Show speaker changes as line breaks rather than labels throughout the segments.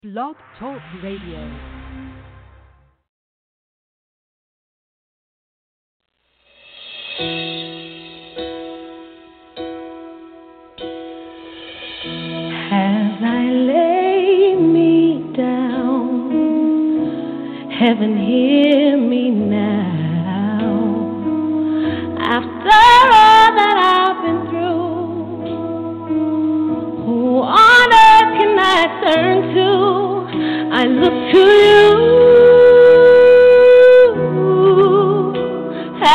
Blog Talk Radio.
As I lay me down, heaven hear me now. After all that I've been through, who on earth can I turn to? I look to you. I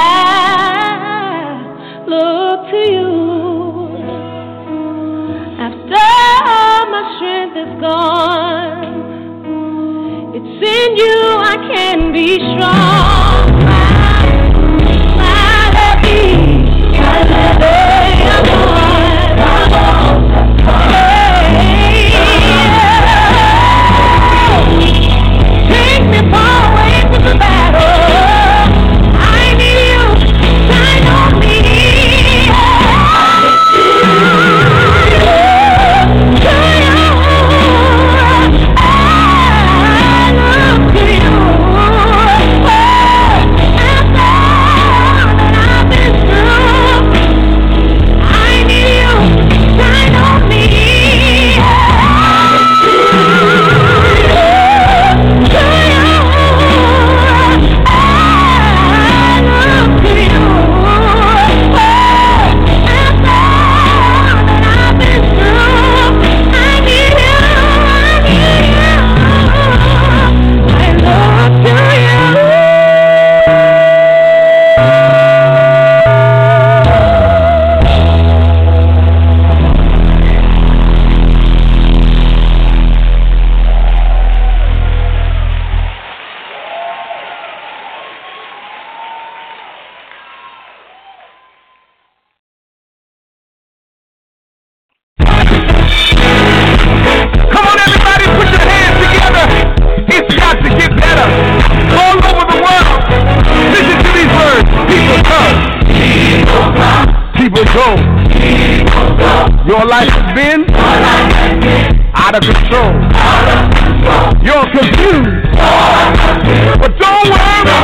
look to you. After all my strength is gone, it's in you I can be strong. Take me far away from the battle. I need you, shine on me.
Your life has been out of control. You're confused. But don't worry.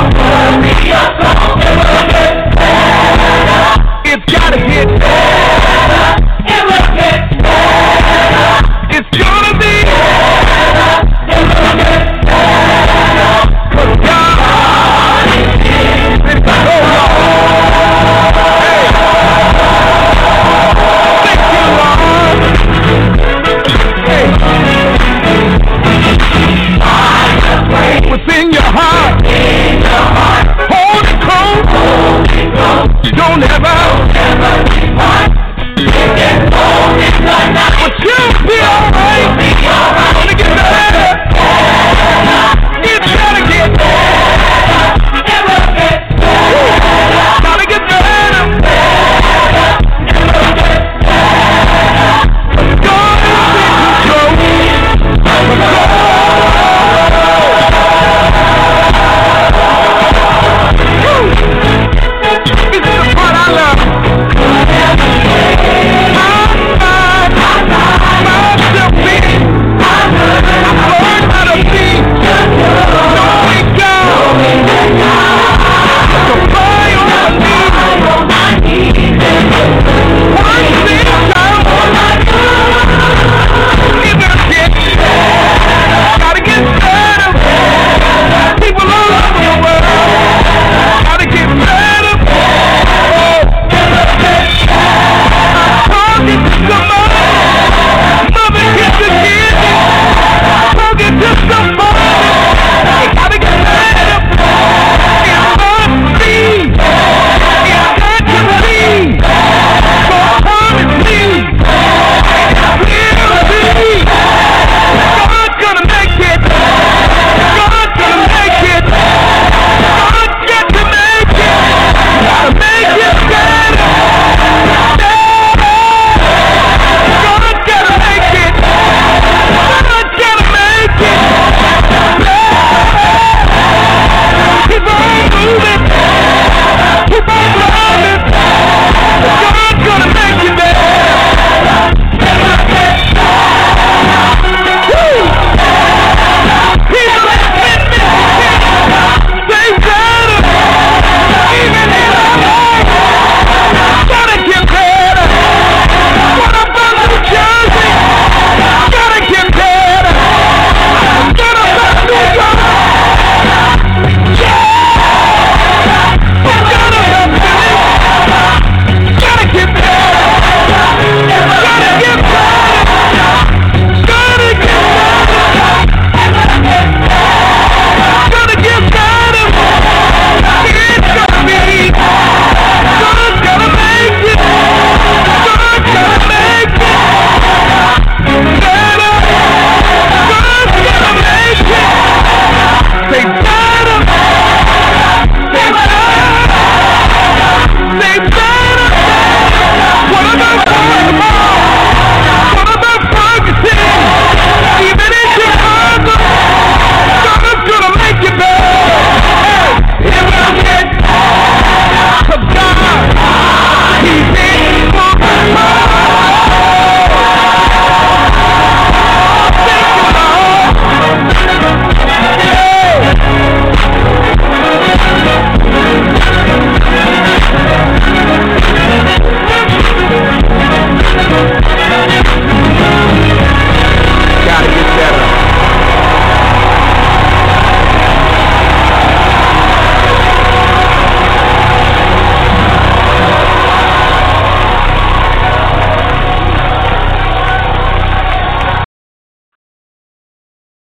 It's gotta get better. It will get better. It's gonna be better. It will get better. 'Cause God is in control. Within your heart, hold it close. Don't ever depart. But you'll be alright. Gonna get better. It's gotta get better. It will get better. Gotta get better. It will get better. God is in control. This is the part I love.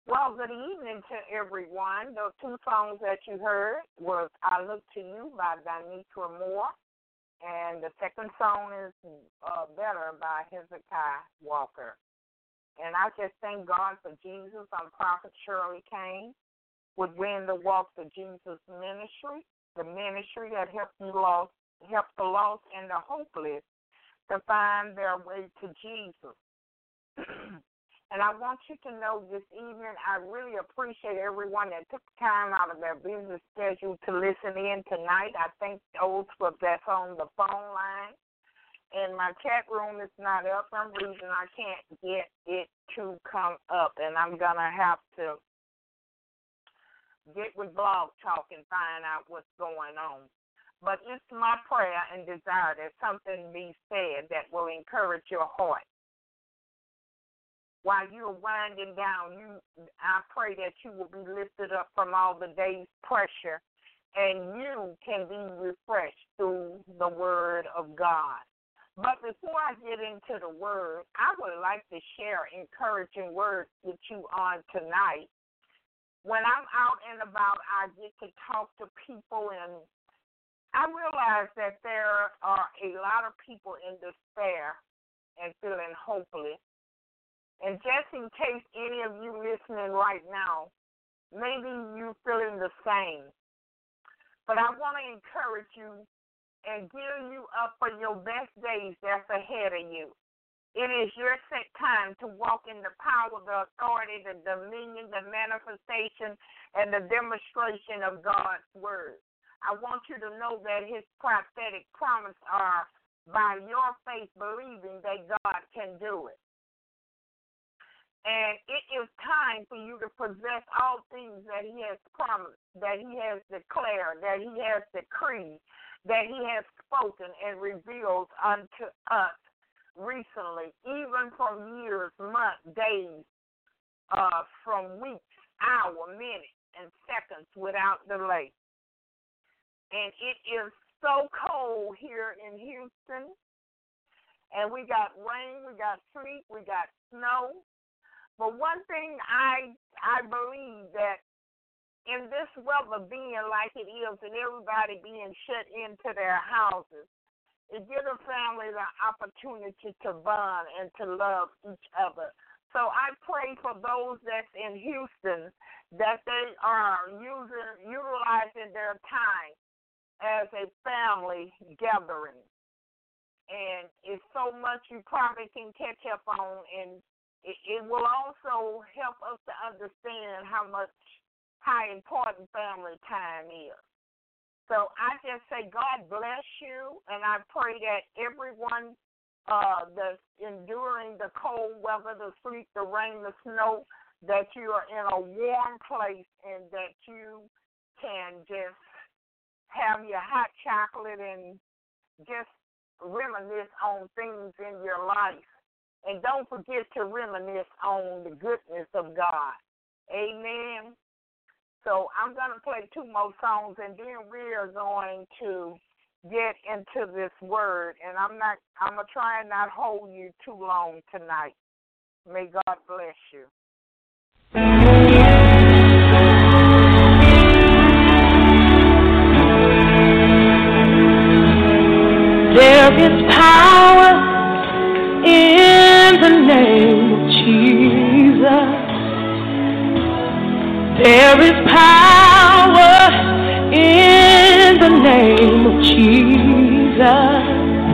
Well, good evening to everyone. The two songs that you heard was I Look to You by Donitra Moore, and the second song is Better by Hezekiah Walker. And I just thank God for Jesus. I'm Prophet Shirley Kane with Win the Walk for Jesus Ministry, the ministry that helps the lost and the hopeless to find their way to Jesus. And I want you to know this evening, I really appreciate everyone that took time out of their busy schedule to listen in tonight. I thank those that's on the phone line. And my chat room is not up. For some reason, I can't get it to come up. And I'm going to have to get with Blog Talk and find out what's going on. But it's my prayer and desire that something be said that will encourage your heart. While you're winding down, I pray that you will be lifted up from all the day's pressure and you can be refreshed through the Word of God. But before I get into the Word, I would like to share encouraging words with you on tonight. When I'm out and about, I get to talk to people, and I realize that there are a lot of people in despair and feeling hopeless. And just in case any of you listening right now, maybe you're feeling the same. But I want to encourage you and gear you up for your best days that's ahead of you. It is your set time to walk in the power, the authority, the dominion, the manifestation, and the demonstration of God's word. I want you to know that his prophetic promises are by your faith believing that God can do it. And it is time for you to possess all things that he has promised, that he has declared, that he has decreed, that he has spoken and revealed unto us recently, even from years, months, days, from weeks, hours, minutes, and seconds without delay. And it is so cold here in Houston, and we got rain, we got sleet, we got snow. But one thing I believe that in this weather being like it is and everybody being shut into their houses, it gives a family the opportunity to bond and to love each other. So I pray for those that's in Houston that they are utilizing their time as a family gathering. And it's so much you probably can catch up on, and it will also help us to understand how important family time is. So I just say God bless you, and I pray that everyone that's enduring the cold weather, the sleet, the rain, the snow, that you are in a warm place and that you can just have your hot chocolate and just reminisce on things in your life. And don't forget to reminisce on the goodness of God. Amen. So I'm going to play two more songs, and then we are going to get into this word. And I'm going to try and not hold you too long tonight. May God bless you.
There is power in the name of Jesus. There is power in the name of Jesus.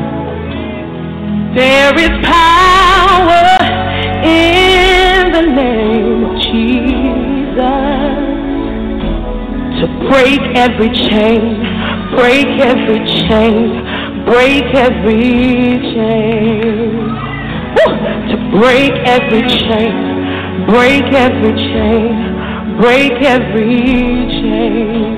There is power in the name of Jesus to break every chain, break every chain, break every chain. To break every chain, break every chain, break every chain.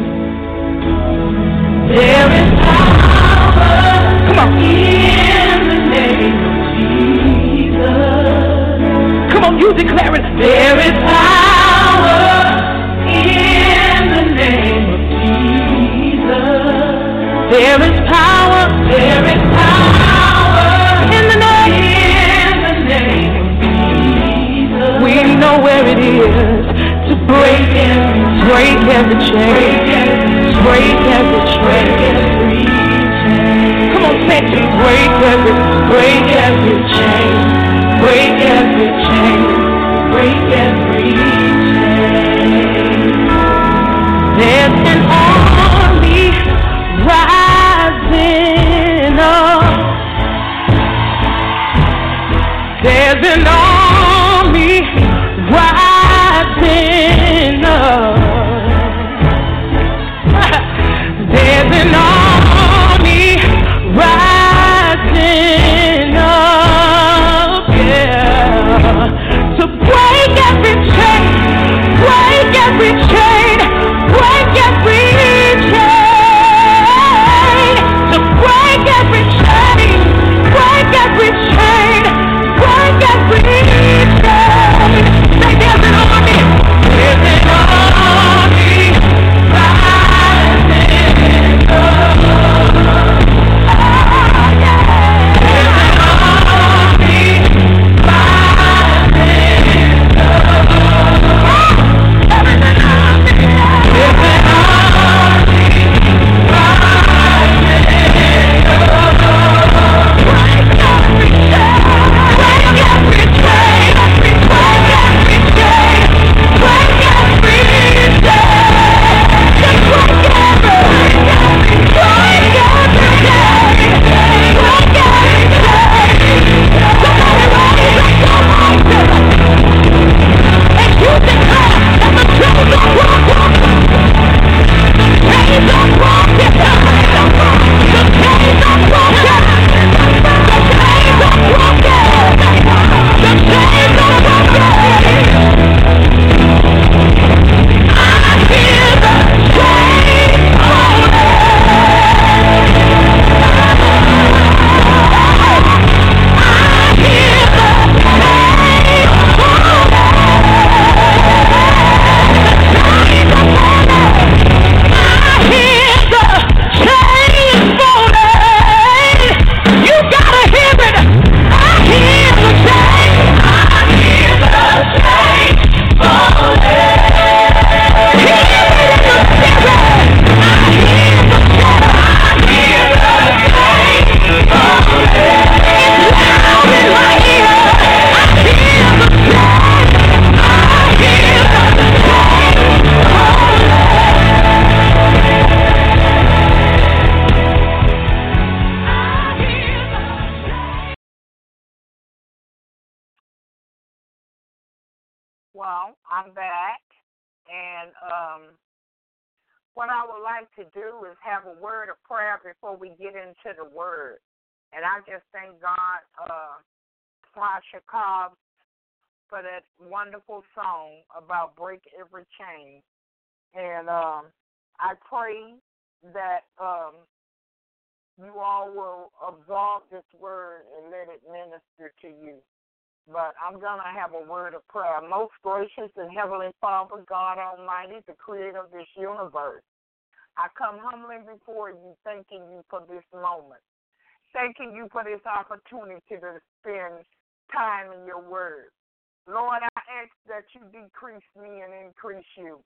There is power, come on, in the name of Jesus. Come on, you declare it. There is power in the name of Jesus. There is power, there is power in the name of Jesus. We know where it is. Break every chain. Break every chain. Come on, say it. Break every chain. Break every chain. Break every chain. There's an army rising up. There's an army rising up. There's an army rising up, yeah, to break every chain, break every chain, break every chain, to break every chain, break every chain, break every chain. Say there's an army rising up.
Well, I'm back, and what I would like to do is have a word of prayer before we get into the word. And I just thank God, Tasha Cobbs, for that wonderful song about break every chain. And I pray that you all will absorb this word and let it minister to you. But I'm going to have a word of prayer. Most gracious and heavenly Father, God Almighty, the creator of this universe, I come humbly before you, thanking you for this moment, thanking you for this opportunity to spend time in your word. Lord, I ask that you decrease me and increase you,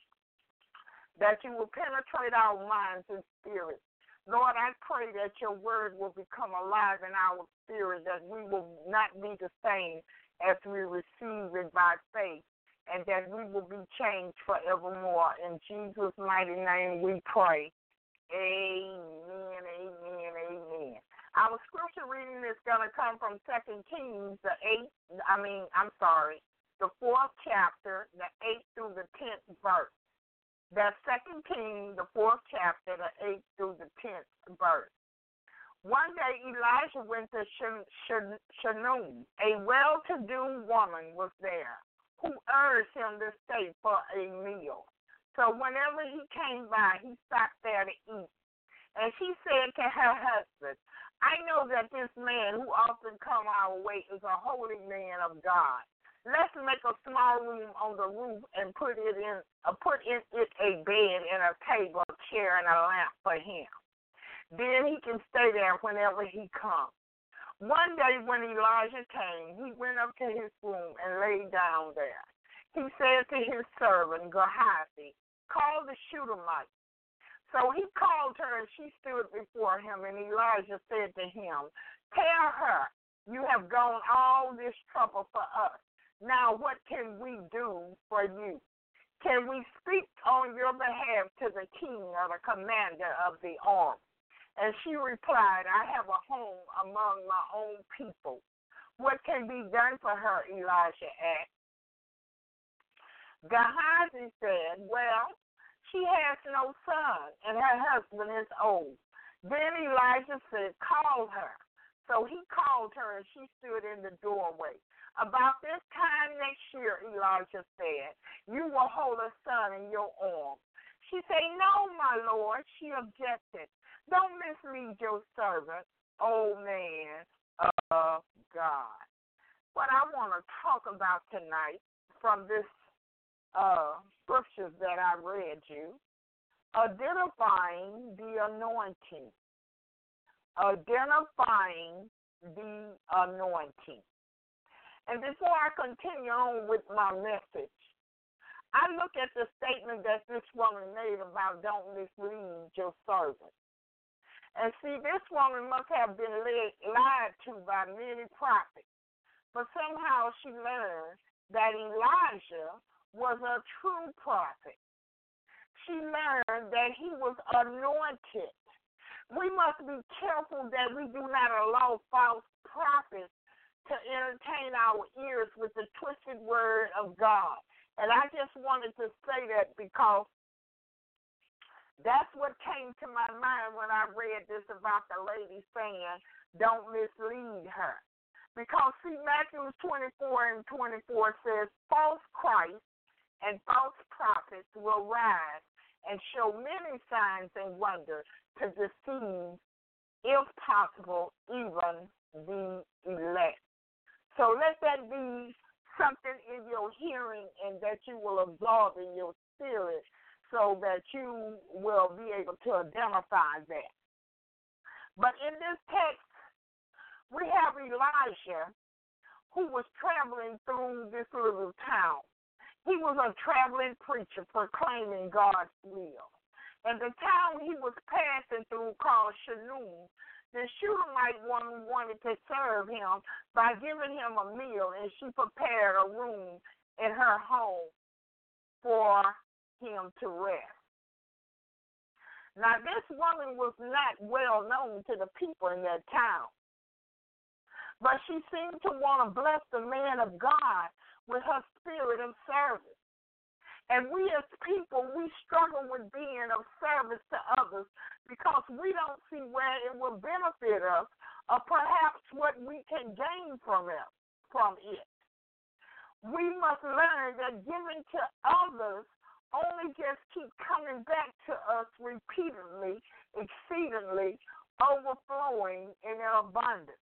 that you will penetrate our minds and spirits. Lord, I pray that your word will become alive in our spirit, that we will not be the same as we receive it by faith, and that we will be changed forevermore. In Jesus' mighty name we pray. Amen, amen, amen. Our scripture reading is going to come from 2 Kings, the 4th chapter, the 8th through the 10th verse. That's 2 Kings, the 4th chapter, the 8th through the 10th verse. One day Elijah went to Shunem. A well-to-do woman was there who urged him to stay for a meal. So whenever he came by, he stopped there to eat. And she said to her husband, I know that this man who often comes our way is a holy man of God. Let's make a small room on the roof and put in it a bed and a table, a chair, and a lamp for him. Then he can stay there whenever he comes. One day when Elijah came, he went up to his room and laid down there. he said to his servant Gehazi, call the Shunammite. So he called her, and she stood before him, and Elijah said to him, tell her, you have gone all this trouble for us. Now what can we do for you? Can we speak on your behalf to the king or the commander of the army? And she replied, I have a home among my own people. What can be done for her? Elijah asked. Gehazi said, well, she has no son, and her husband is old. Then Elijah said, call her. So he called her, and she stood in the doorway. About this time next year, Elijah said, you will hold a son in your arms. She said, no, my Lord, she objected. Don't mislead your servant, old man of God. What I want to talk about tonight from this scriptures that I read you, identifying the anointing. Identifying the anointing. And before I continue on with my message, I look at the statement that this woman made about don't mislead your servant. And see, this woman must have been lied to by many prophets. But somehow she learned that Elijah was a true prophet. She learned that he was anointed. We must be careful that we do not allow false prophets to entertain our ears with the twisted word of God. And I just wanted to say that because that's what came to my mind when I read this about the lady saying, don't mislead her. Because, see, Matthew 24 and 24 says, false Christ and false prophets will rise and show many signs and wonders to deceive, if possible, even the elect. So let that be something in your hearing and that you will absorb in your spirit so that you will be able to identify that. But in this text, we have Elijah who was traveling through this little town. He was a traveling preacher proclaiming God's will. And the town he was passing through called Shunem, the Shunammite woman wanted to serve him by giving him a meal, and she prepared a room in her home for him to rest. Now, this woman was not well known to the people in that town, but she seemed to want to bless the man of God with her spirit of service. And we as people, we struggle with being of service to others because we don't see where it will benefit us or perhaps what we can gain from it. We must learn that giving to others only just keep coming back to us repeatedly, exceedingly, overflowing in an abundance.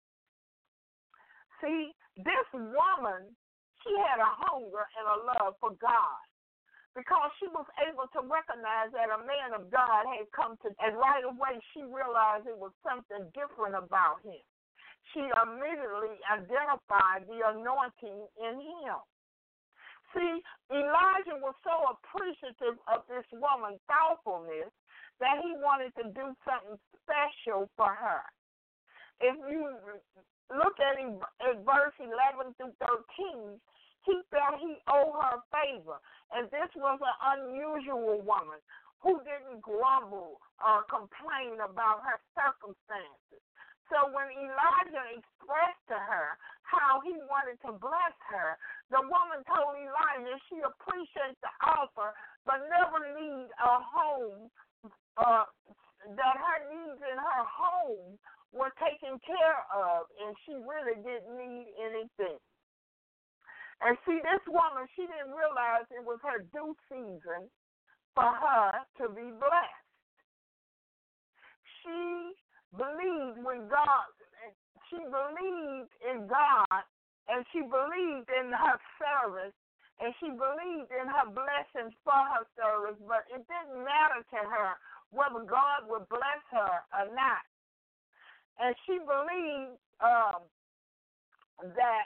See, this woman, she had a hunger and a love for God because she was able to recognize that a man of God had come to, and right away she realized it was something different about him. She immediately identified the anointing in him. See, Elijah was so appreciative of this woman's thoughtfulness that he wanted to do something special for her. If you look at verse 11 through 13, he felt he owed her favor. And this was an unusual woman who didn't grumble or complain about her circumstances. So when Elijah expressed to her how he wanted to bless her, the woman told Elijah she appreciates the offer, but never need a home, that her needs in her home were taken care of, and she really didn't need anything. And see, this woman, she didn't realize it was her due season for her to be blessed. She believed when God, she believed in God, and she believed in her service, and she believed in her blessings for her service, but it didn't matter to her whether God would bless her or not. And she believed that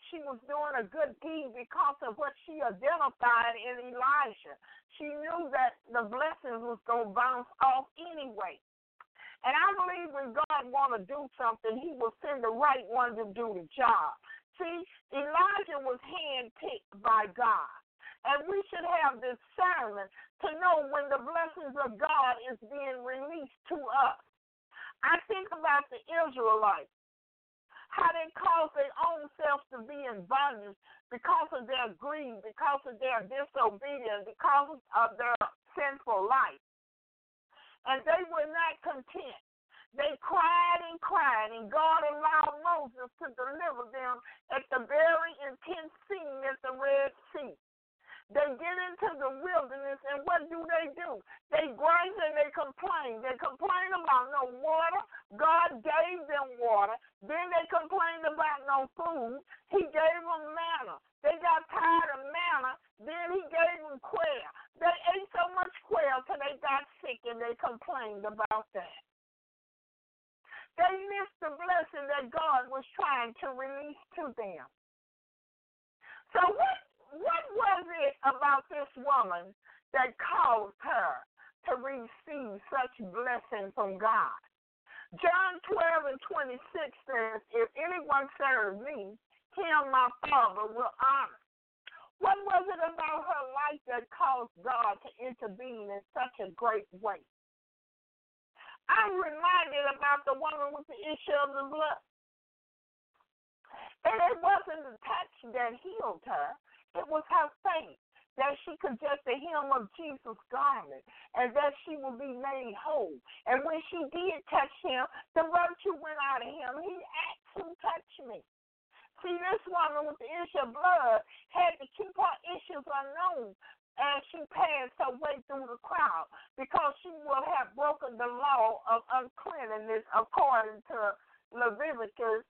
she was doing a good deed because of what she identified in Elijah. She knew that the blessings was going to bounce off anyway. And I believe when God wants to do something, he will send the right one to do the job. See, Elijah was handpicked by God. And we should have discernment to know when the blessings of God is being released to us. I think about the Israelites, how they caused their own selves to be in bondage because of their greed, because of their disobedience, because of their sinful life. And they were not content. They cried, and God allowed Moses to deliver them at the very intense scene at the Red Sea. They get into the wilderness, and what do? They grind and they complain. They complain about no water. God gave them water. Then they complained about no food. He gave them manna. They got tired of manna. Then he gave them quail. They ate so much quail till they got sick, and they complained about that. They missed the blessing that God was trying to release to them. So what was it about this woman that caused her to receive such blessing from God? John 12:26 says, if anyone serves me, him my Father will honor. What was it about her life that caused God to intervene in such a great way? I'm reminded about the woman with the issue of the blood. And it wasn't the touch that healed her. It was her faith that she could just the hem of Jesus' garment and that she would be made whole. And when she did touch him, the virtue went out of him. He asked, who touched me? See, this woman with the issue of blood had to keep her issues unknown as she passed her way through the crowd because she would have broken the law of uncleanness according to Leviticus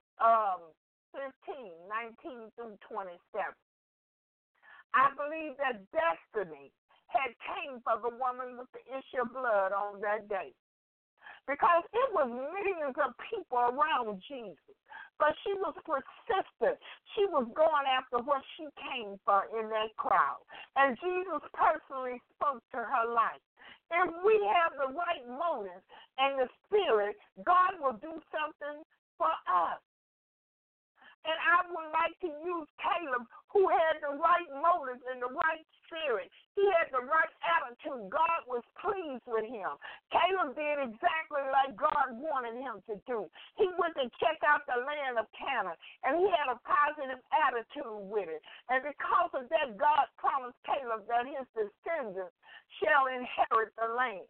15:19-27. I believe that destiny had came for the woman with the issue of blood on that day because it was millions of people around Jesus. But she was persistent. She was going after what she came for in that crowd. And Jesus personally spoke to her life. If we have the right motives and the spirit, God will do something for us. And I would like to use Caleb, who had the right motives and the right spirit. He had the right attitude. God was pleased with him. Caleb did exactly like God wanted him to do. He went to check out the land of Canaan, and he had a positive attitude with it. And because of that, God promised Caleb that his descendants shall inherit the land.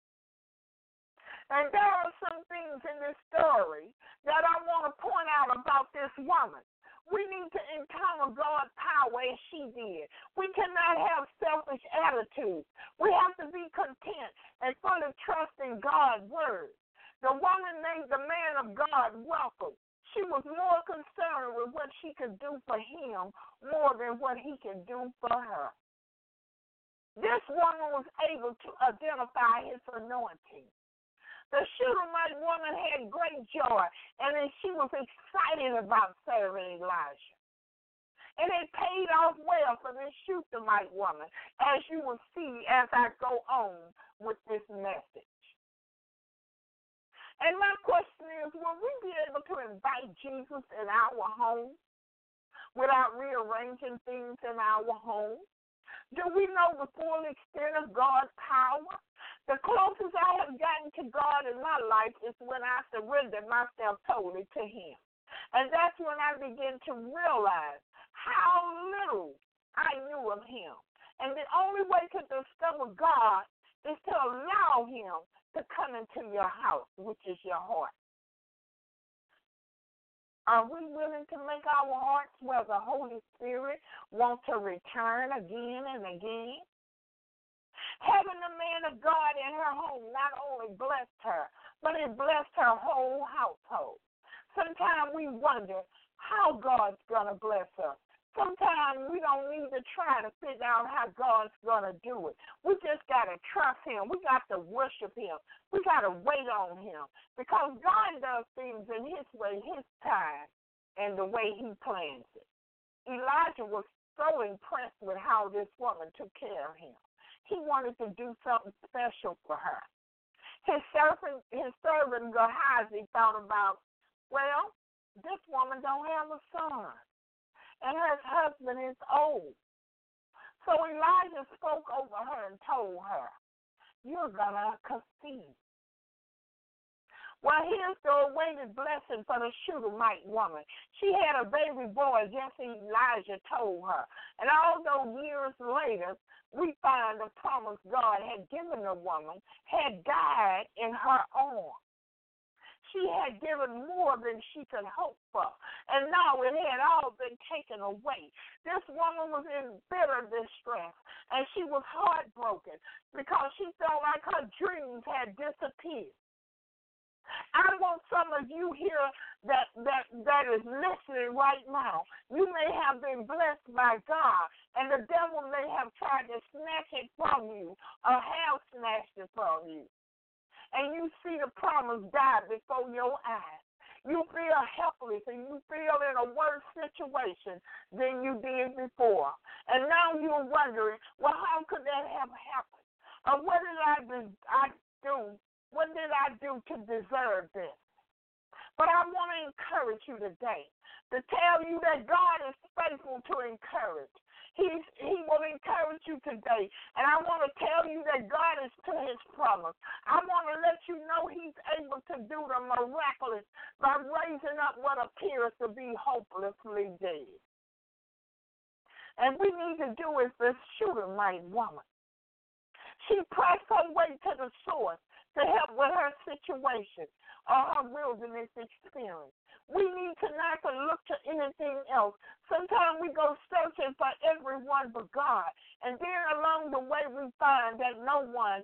And there are some things in this story that I want to point out about this woman. We need to encounter God's power as she did. We cannot have selfish attitudes. We have to be content and fully trust in God's word. The woman made the man of God welcome. She was more concerned with what she could do for him more than what he could do for her. This woman was able to identify his anointing. The Shunammite woman had great joy, and then she was excited about serving Elijah. And it paid off well for this Shunammite woman, as you will see as I go on with this message. And my question is, will we be able to invite Jesus in our home without rearranging things in our home? Do we know the full extent of God's power? The closest I have gotten to God in my life is when I surrendered myself totally to him. And that's when I began to realize how little I knew of him. And the only way to discover God is to allow him to come into your house, which is your heart. Are we willing to make our hearts where the Holy Spirit wants to return again and again? Having the man of God in her home not only blessed her, but it blessed her whole household. Sometimes we wonder how God's going to bless us. Sometimes we don't need to try to figure out how God's going to do it. We just got to trust him. We got to worship him. We got to wait on him because God does things in his way, his time, and the way he plans it. Elijah was so impressed with how this woman took care of him. He wanted to do something special for her. His servant Gehazi thought about, well, this woman don't have a son, and her husband is old. So Elijah spoke over her and told her, you're going to conceive. Well, here's the awaited blessing for the Shunammite woman. She had a baby boy, just as Elijah told her. And although years later, we find the promise God had given the woman had died in her arms. She had given more than she could hope for, and now it had all been taken away. This woman was in bitter distress, and she was heartbroken because she felt like her dreams had disappeared. I want some of you here that is listening right now. You may have been blessed by God, and the devil may have tried to snatch it from you or have snatched it from you. And you see the promise die before your eyes. You feel helpless and you feel in a worse situation than you did before. And now you're wondering, well, how could that have happened? Or what did I do? What did I do to deserve this? But I want to encourage you today to tell you that God is faithful to encourage. He will encourage you today. And I want to tell you that God is to his promise. I want to let you know he's able to do the miraculous by raising up what appears to be hopelessly dead. And we need to do as this Shunammite woman. She pressed her way to the source to help with her situation or her wilderness experience. We need to not to look to anything else. Sometimes we go searching for everyone but God, and then along the way we find that no one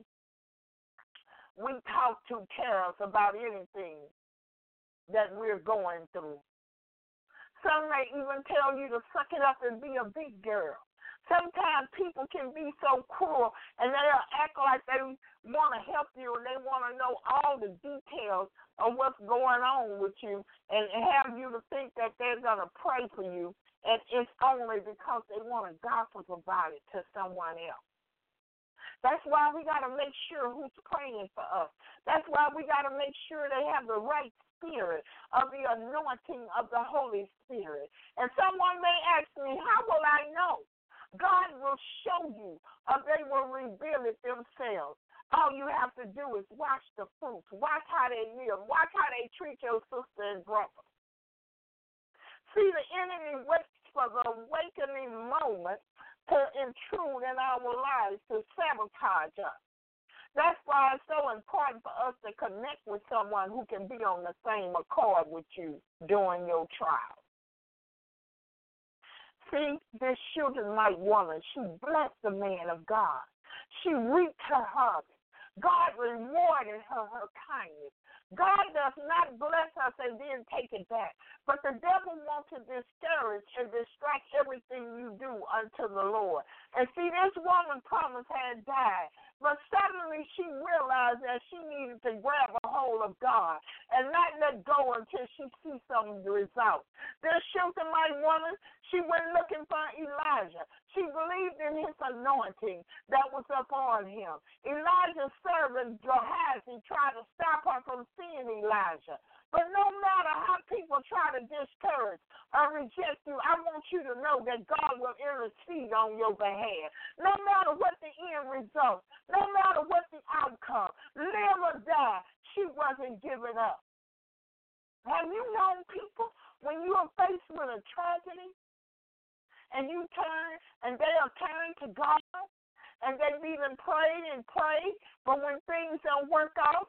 we talk to cares about anything that we're going through. Some may even tell you to suck it up and be a big girl. Sometimes people can be so cruel, and they'll act like they want to help you, and they want to know all the details of what's going on with you, and have you to think that they're going to pray for you, and it's only because they want to gossip about it to someone else. That's why we got to make sure who's praying for us. That's why we got to make sure they have the right spirit of the anointing of the Holy Spirit. And someone may ask me, how will I know? God will show you, or they will reveal it themselves. All you have to do is watch the fruits, watch how they live, watch how they treat your sister and brother. See, the enemy waits for the awakening moment to intrude in our lives, to sabotage us. That's why it's so important for us to connect with someone who can be on the same accord with you during your trial. See, this Shunammite woman, she blessed the man of God. She reaped her harvest. God rewarded her kindness. God does not bless us and then take it back. But the devil wants to discourage and distract everything you do unto the Lord. And see, this woman promised had died. But suddenly she realized that she needed to grab a hold of God and not let go until she sees some results. This Shunammite woman, she went looking for Elijah. She believed in his anointing that was upon him. Elijah's servant Gehazi tried to stop her from seeing Elijah. But no matter how people try to discourage or reject you, I want you to know that God will intercede on your behalf. No matter what the end result, no matter what the outcome, live or die, she wasn't giving up. Have you known people when you are faced with a tragedy and you turn and they'll turn to God and they've even prayed and prayed, but when things don't work out,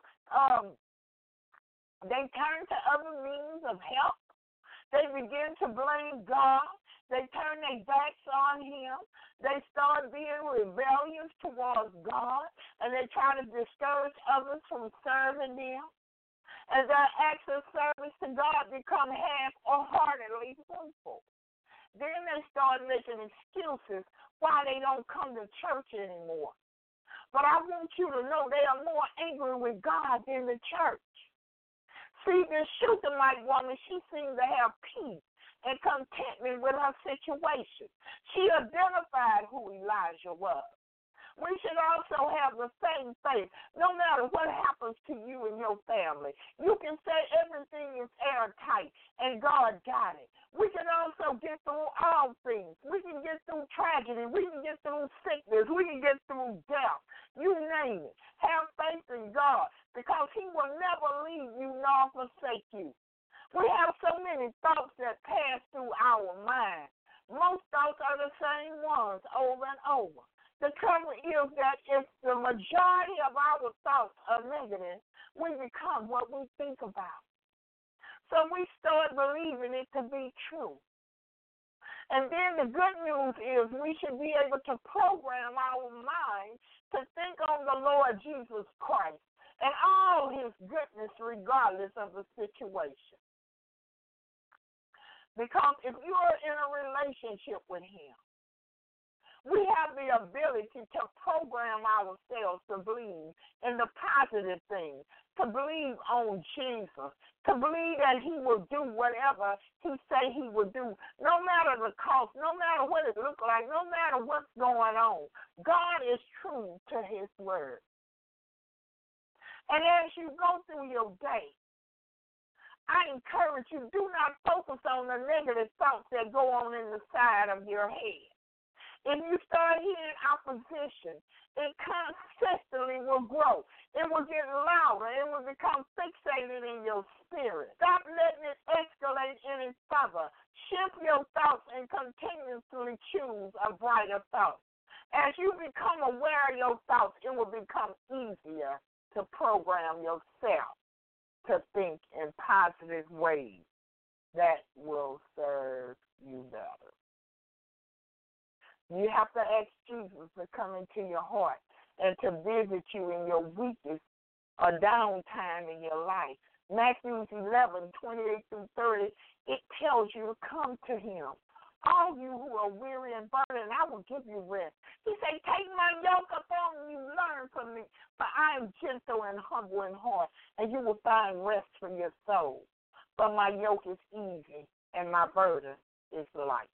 they turn to other means of help. They begin to blame God. They turn their backs on him. They start being rebellious towards God, and they try to discourage others from serving them. And their acts of service to God become half-heartedly fruitful. Then they start making excuses why they don't come to church anymore. But I want you to know they are more angry with God than the church. See, this Shunammite woman, she seemed to have peace and contentment with her situation. She identified who Elijah was. We should also have the same faith, no matter what happens to you and your family. You can say everything is airtight, and God got it. We can also get through all things. We can get through tragedy. We can get through sickness. We can get through death. You name it. Have faith in God, because He will never leave you nor forsake you. We have so many thoughts that pass through our mind. Most thoughts are the same ones over and over. The trouble is that if the majority of our thoughts are negative, we become what we think about. So we start believing it to be true. And then the good news is we should be able to program our mind to think on the Lord Jesus Christ and all His goodness regardless of the situation. Because if you're in a relationship with Him, we have the ability to program ourselves to believe in the positive things, to believe on Jesus, to believe that He will do whatever He say He will do, no matter the cost, no matter what it looks like, no matter what's going on. God is true to His word. And as you go through your day, I encourage you, do not focus on the negative thoughts that go on in the side of your head. If you start hearing opposition, it consistently will grow. It will get louder. It will become fixated in your spirit. Stop letting it escalate any further. Shift your thoughts and continuously choose a brighter thought. As you become aware of your thoughts, it will become easier to program yourself to think in positive ways that will serve you better. You have to ask Jesus to come into your heart and to visit you in your weakest or downtime in your life. Matthew 11:28-30, it tells you to come to Him. All you who are weary and burdened, I will give you rest. He said, take my yoke upon you, learn from me, for I am gentle and humble in heart, and you will find rest for your soul. For my yoke is easy and my burden is light.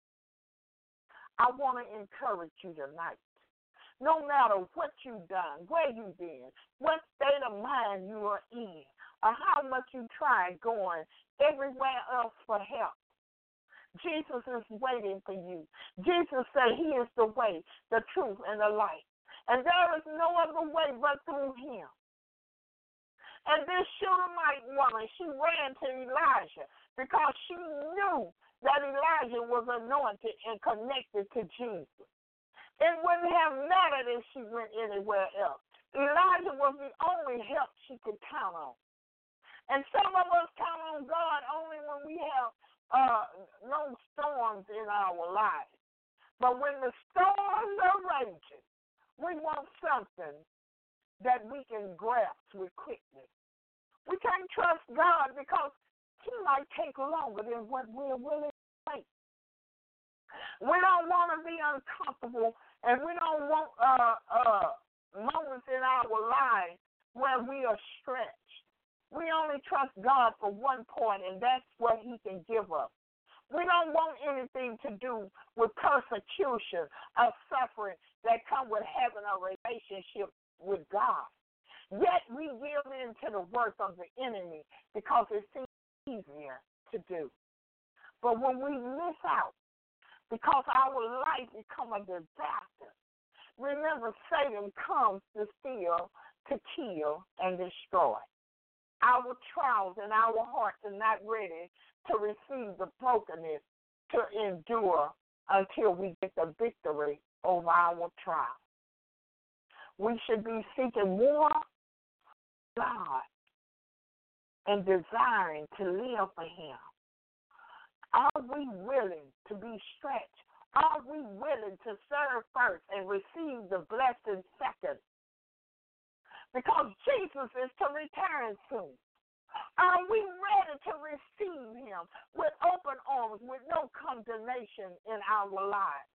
I want to encourage you tonight. No matter what you've done, where you've been, what state of mind you are in, or how much you tried going everywhere else for help, Jesus is waiting for you. Jesus said He is the way, the truth, and the light. And there is no other way but through Him. And this Shunammite woman, she ran to Elijah because she knew that Elijah was anointed and connected to Jesus. It wouldn't have mattered if she went anywhere else. Elijah was the only help she could count on. And some of us count on God only when we have no storms in our lives. But when the storms are raging, we want something that we can grasp with quickness. We can't trust God because He might take longer than what we're willing to wait. We don't want to be uncomfortable, and we don't want moments in our lives where we are stretched. We only trust God for one point, and that's what He can give us. We don't want anything to do with persecution or suffering that come with having a relationship with God. Yet we give in to the work of the enemy because it seems easier to do. But when we miss out, because our life becomes a disaster, remember Satan comes to steal, to kill, and destroy. Our trials and our hearts are not ready to receive the brokenness to endure until we get the victory over our trial. We should be seeking more God and desiring to live for Him. Are we willing to be stretched? Are we willing to serve first and receive the blessing second? Because Jesus is to return soon. Are we ready to receive Him with open arms, with no condemnation in our lives?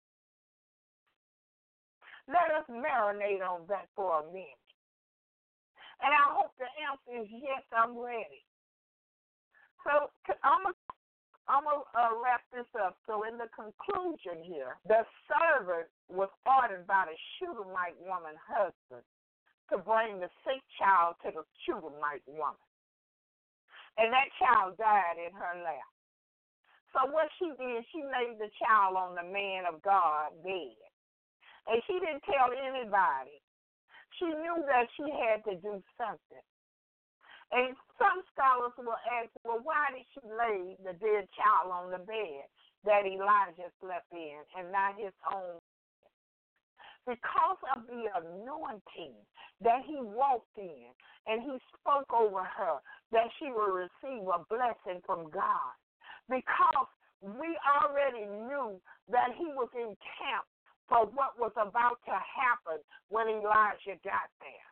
Let us marinate on that for a minute. And I hope the answer is yes, I'm ready. So I'm going to I'm going to wrap this up. So in the conclusion here, the servant was ordered by the Shunammite woman husband to bring the sick child to the Shunammite woman. And that child died in her lap. So what she did, she laid the child on the man of God bed. And she didn't tell anybody. She knew that she had to do something. And some scholars will ask, well, why did she lay the dead child on the bed that Elijah slept in and not his own? Because of the anointing that he walked in, and he spoke over her that she will receive a blessing from God. Because we already knew that he was in camp for what was about to happen when Elijah got there.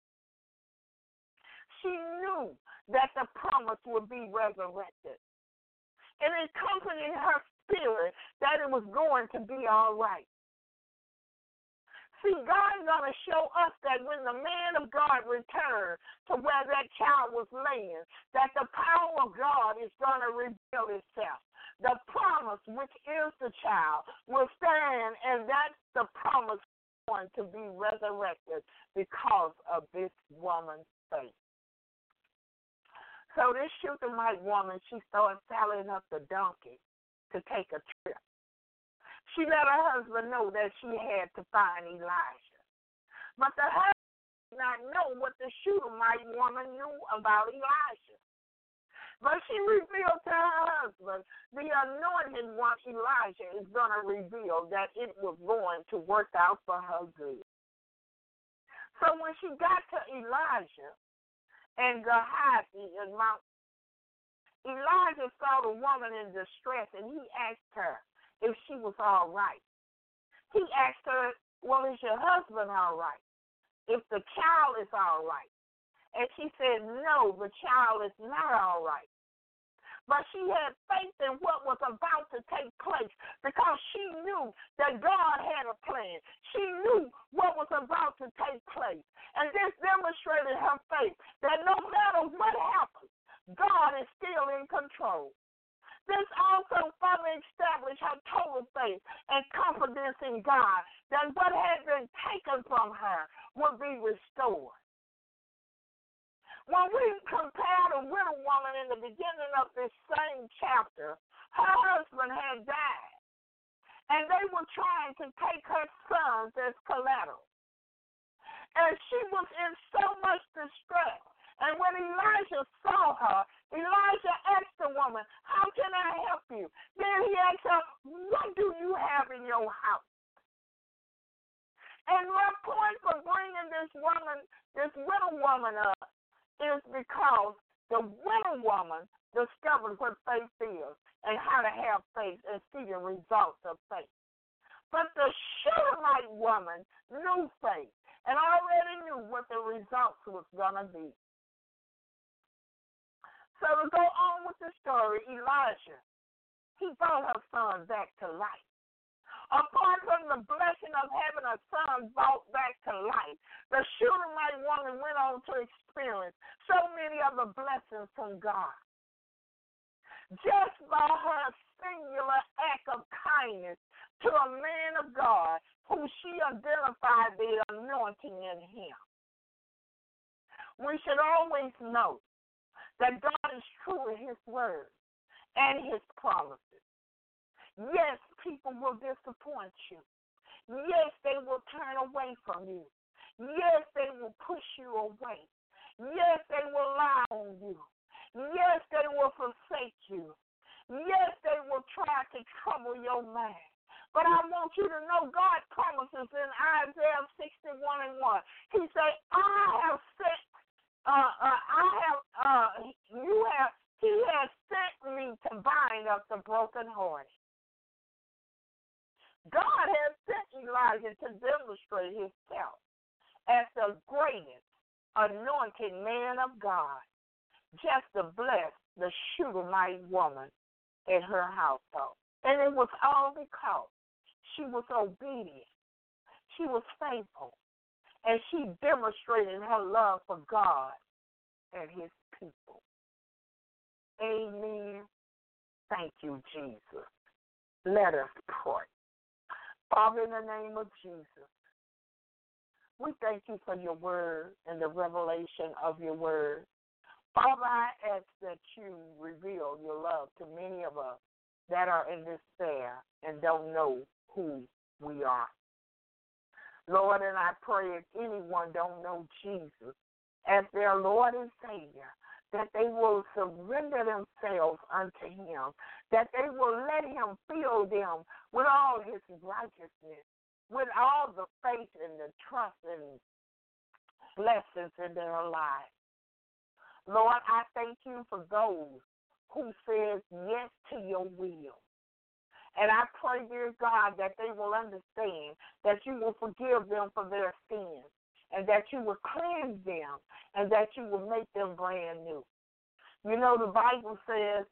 She knew that the promise would be resurrected. And it comforted her spirit that it was going to be all right. See, God's going to show us that when the man of God returned to where that child was laying, that the power of God is going to reveal itself. The promise, which is the child, will stand, and that's the promise going to be resurrected because of this woman's faith. So this Shunammite woman, she started saddling up the donkey to take a trip. She let her husband know that she had to find Elijah. But the husband did not know what the Shunammite woman knew about Elijah. But she revealed to her husband the anointed one, Elijah, is going to reveal that it was going to work out for her good. So when she got to Elijah and Gehazi in Mount, Elijah saw the woman in distress, and he asked her if she was all right. He asked her, well, is your husband all right? If the child is all right. And she said, no, the child is not all right. But she had faith in what was about to take place because she knew that God had a plan. She knew what was about to take place. And this demonstrated her faith that no matter what happens, God is still in control. This also further established her total faith and confidence in God that what had been taken from her would be restored. When we compare the widow woman in the beginning of this same chapter, her husband had died, and they were trying to take her sons as collateral. And she was in so much distress. And when Elijah saw her, Elijah asked the woman, how can I help you? Then he asked her, what do you have in your house? And my point for bringing this widow woman up is because the widow woman discovered what faith is and how to have faith and see the results of faith. But the Shunammite woman knew faith and already knew what the results was going to be. So to go on with the story, Elijah, he brought her son back to life. Apart from the blessing of having a son brought back to life, the Shunammite woman went on to experience so many other blessings from God. Just by her singular act of kindness to a man of God who she identified the anointing in him. We should always know that God is true in his word and his promises. Yes, people will disappoint you. Yes, they will turn away from you. Yes, they will push you away. Yes, they will lie on you. Yes, they will forsake you. Yes, they will try to trouble your mind. But I want you to know God promises in Isaiah 61:1. He said, he has sent me to bind up the brokenhearted. God has sent Elijah to demonstrate himself as the greatest anointed man of God, just to bless the Shunammite woman in her household. And it was all because she was obedient. She was faithful. And she demonstrated her love for God and his people. Amen. Thank you, Jesus. Let us pray. Father, in the name of Jesus, we thank you for your word and the revelation of your word. Father, I ask that you reveal your love to many of us that are in despair and don't know who we are. Lord, and I pray if anyone don't know Jesus as their Lord and Savior, that they will surrender themselves unto him, that they will let him fill them with all his righteousness, with all the faith and the trust and blessings in their lives. Lord, I thank you for those who says yes to your will. And I pray, dear God, that they will understand that you will forgive them for their sins and that you will cleanse them and that you will make them brand new. You know, the Bible says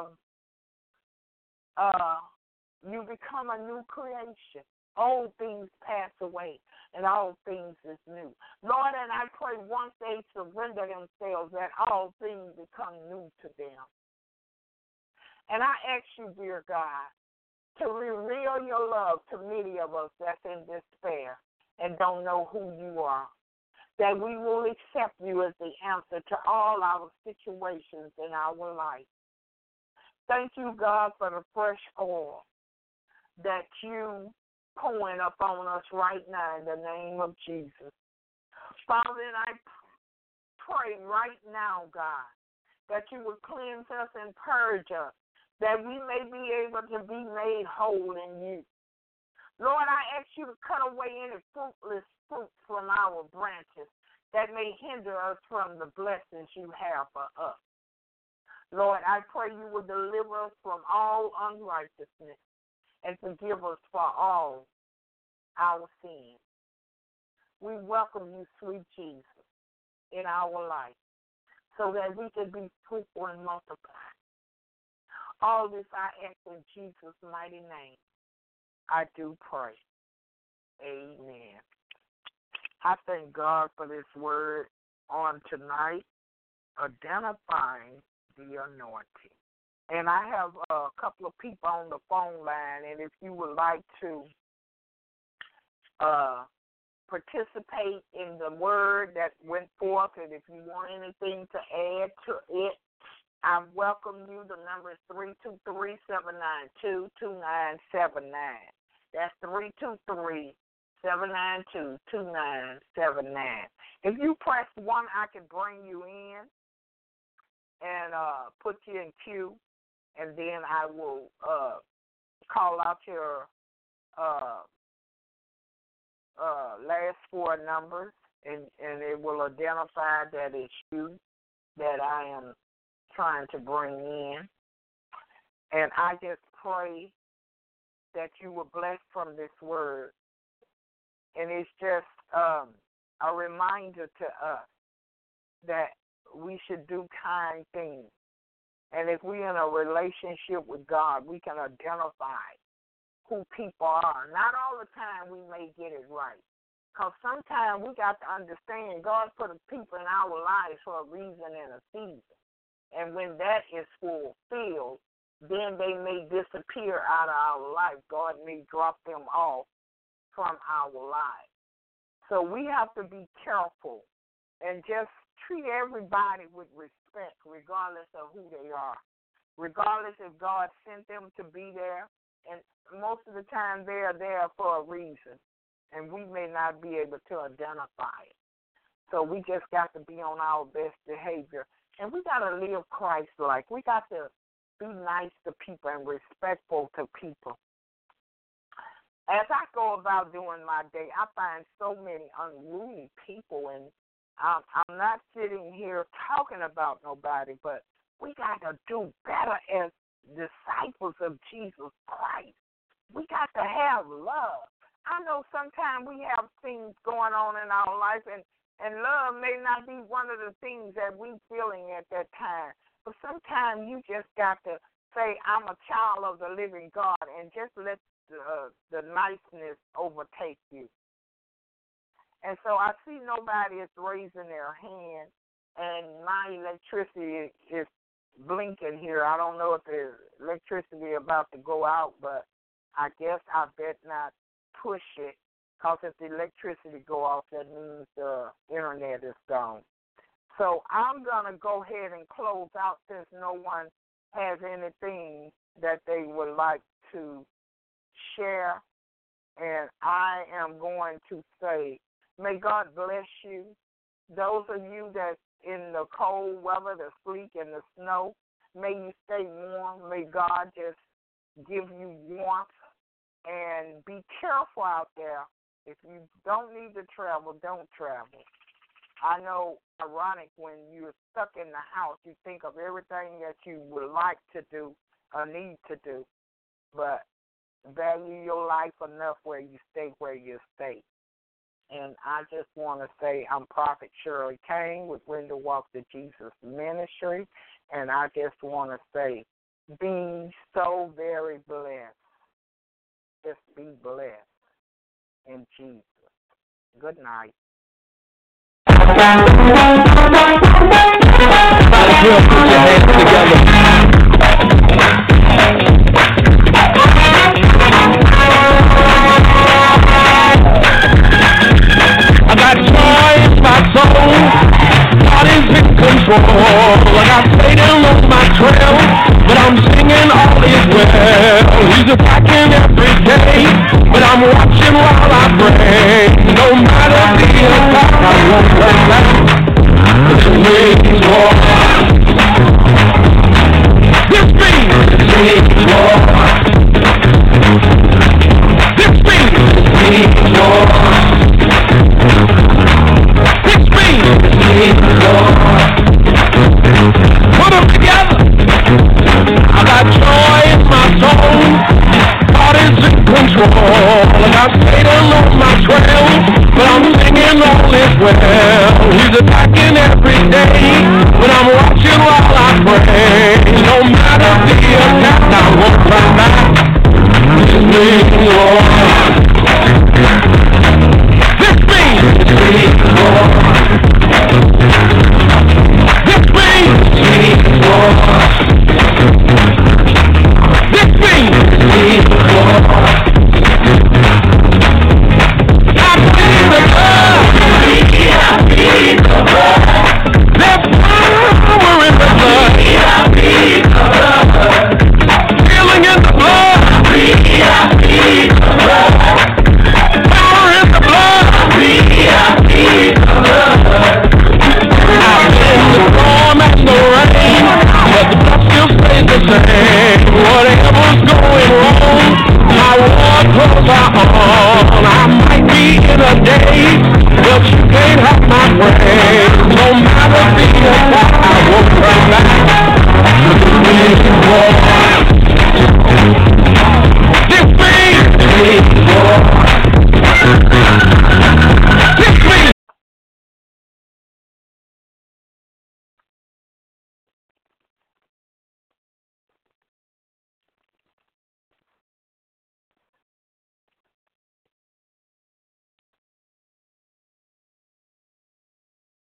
you become a new creation. Old things pass away and all things is new. Lord, and I pray once they surrender themselves that all things become new to them. And I ask you, dear God, to reveal your love to many of us that's in despair and don't know who you are, that we will accept you as the answer to all our situations in our life. Thank you, God, for the fresh oil that you pouring upon us right now in the name of Jesus. Father, and I pray right now, God, that you would cleanse us and purge us, that we may be able to be made whole in you. Lord, I ask you to cut away any fruitless fruits from our branches that may hinder us from the blessings you have for us. Lord, I pray you will deliver us from all unrighteousness and forgive us for all our sins. We welcome you, sweet Jesus, in our life so that we can be fruitful and multiply. All this I ask in Jesus' mighty name. I do pray. Amen. I thank God for this word on tonight, identifying the anointing. And I have a couple of people on the phone line, and if you would like to participate in the word that went forth, and if you want anything to add to it, I welcome you. The number is 323-792-2979. That's 323-792-2979. If you press 1, I can bring you in and put you in queue, and then I will call out your last 4 numbers, and it will identify that it's you that I am trying to bring in. And I just pray that you were blessed from this word. And it's just a reminder to us that we should do kind things. And if we're in a relationship with God, we can identify who people are. Not all the time we may get it right. Because sometimes we got to understand God put people in our lives for a reason and a season. And when that is fulfilled, then they may disappear out of our life. God may drop them off from our lives. So we have to be careful and just treat everybody with respect, regardless of who they are, regardless if God sent them to be there. And most of the time they are there for a reason, and we may not be able to identify it. So we just got to be on our best behavior. And we got to live Christ-like. We got to be nice to people and respectful to people. As I go about doing my day, I find so many unruly people, and I'm not sitting here talking about nobody, but we got to do better as disciples of Jesus Christ. We got to have love. I know sometimes we have things going on in our life, and love may not be one of the things that we're feeling at that time. But sometimes you just got to say, I'm a child of the living God, and just let the niceness overtake you. And so I see nobody is raising their hand, and my electricity is blinking here. I don't know if the electricity about to go out, but I guess I bet not push it, because if the electricity go off, that means the internet is gone. So I'm going to go ahead and close out since no one has anything that they would like to share. And I am going to say, may God bless you. Those of you that's in the cold weather, the sleet and the snow, may you stay warm. May God just give you warmth. And be careful out there. If you don't need to travel, don't travel. I know, ironic, when you're stuck in the house, you think of everything that you would like to do or need to do, but value your life enough where you stay where you stay. And I just want to say I'm Prophet Shirley Kane with Window Walk to Jesus Ministry, and I just want to say, be so very blessed. Just be blessed in Jesus. Good night.
Put your hands together. I got joy in my soul. God is in control. I got Satan on my trail, but I'm singing all is well. He's attacking every day, but I'm watching while I pray. No matter the attack, I won't turn back. This means war. This means war. This means war. This means war. Put them together. I got joy in my soul. God is in control. I got Satan on my trail, but I'm singing all is well. He's attacking every day, but I'm watching while I pray. No matter the attack, I won't turn back. This means war. This means war. This means war. This means war. I plead the blood. I plead the blood. There's power in the blood. I plead the blood. Healing in the blood. I plead the blood. Power in the blood. I plead the blood. I've been the storm and the rain, but the blood still stays the same. Whatever's going wrong, my war clothes are on. I might be in a daze, but you can't have my praise. No matter the attack, I won't turn back. This means war.